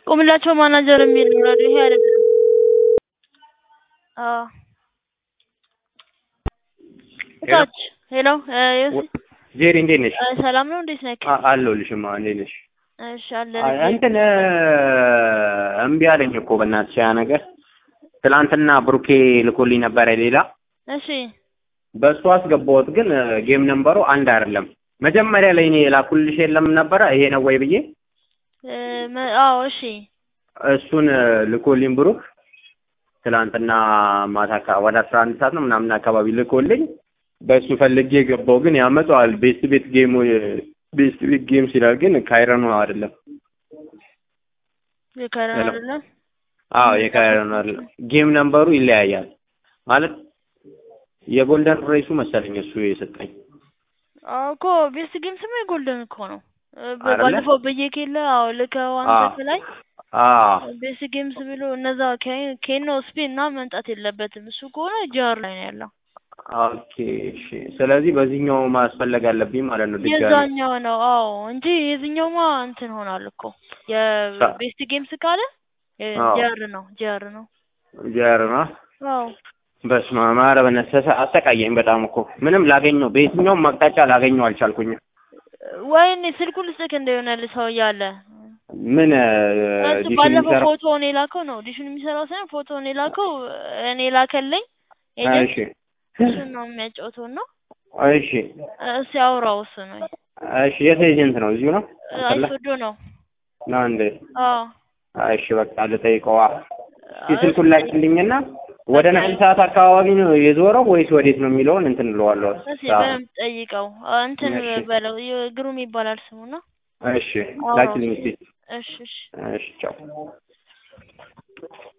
ቁምላቸው ማናጀር የሚል ነው ይሄ አይደለም። አዎ ታች ሄሎ ጄሪ እንዴት ነሽ? ሰላም ነው እንዴት ነህ? አለሁልሽማ እንዴት ነሽ? እሺ አለን። እንትን እምቢ አለኝ እኮ በእናትሽ ያ ነገር ትላንትና ብሩኬ ልኮልኝ ነበረ ሌላ። እሺ በሱ አስገባሁት ግን ጌም ነምበሩ አንድ አይደለም። መጀመሪያ ላይ እኔ ላኩልሽ የለም ነበረ ይሄ ነው ወይ ብዬ አዎ እሺ እሱን ልኮልኝ ብሩክ ትላንትና ማታ ወደ 11 ሰዓት ነው ምናምን አካባቢ ልኮልኝ በሱ ፈልጌ ገባው ግን ያመጣዋል ቤስት ቤት ጌም ሲላል ግን ካይረን ነው አይደለም። የካይረን አይደለም? አዎ የካይረን አይደለም። ጌም ነምበሩ ይለያያል ማለት የጎልደን ሬሱ መሰለኝ እሱ የሰጠኝ። እኮ ቤስት ጌም ስሙ የጎልደን እኮ ነው። ባለፈው በየኬለ አዎ ልከው አንተ ላይ ቤስት ጌምስ ብሎ እነዛ ኬኖ ስፒን እና መምጣት የለበትም። እሱ ከሆነ ጃር ላይ ነው ያለው። ኦኬ እሺ። ስለዚህ በዚህኛው ማስፈለግ አለብኝ ማለት ነው። የዛኛው ነው አዎ እንጂ የዚህኛውማ እንትን ሆናል እኮ የቤስት ጌምስ ካለ ጃር ነው። ጃር ነው። አዎ በስመ አብ ኧረ በነሰሰ አሰቃየኝ በጣም እኮ ምንም ላገኘው በየትኛውም አቅጣጫ ላገኘው አልቻልኩኝም። ወይኔ ስልኩን ልስጥክ እንደሆነ ልሰው እያለ ምን ባለፈው ፎቶውን የላከው ነው ዲሽን የሚሰራው ሳይሆን ፎቶውን የላከው እኔ ላከልኝ እሺ እሱ ነው የሚያጫውተው ነው። እሺ እሱ ያውራው እሱ ነው። እሺ የት ኤጀንት ነው? እዚሁ ነው አይሶዶ ነው እንዴ? አዎ እሺ በቃ ልጠይቀዋ። ስልኩን ላኪልኝና ወደ 9 ሰዓት አካባቢ ነው የዞረው ወይስ ወዴት ነው የሚለውን እንትን እለዋለሁ። እሺ በደምብ ጠይቀው እንትን በለው ግሩም ይባላል ስሙ ነው። እሺ ላኪልኝ እስኪ። እሺ እሺ ቻው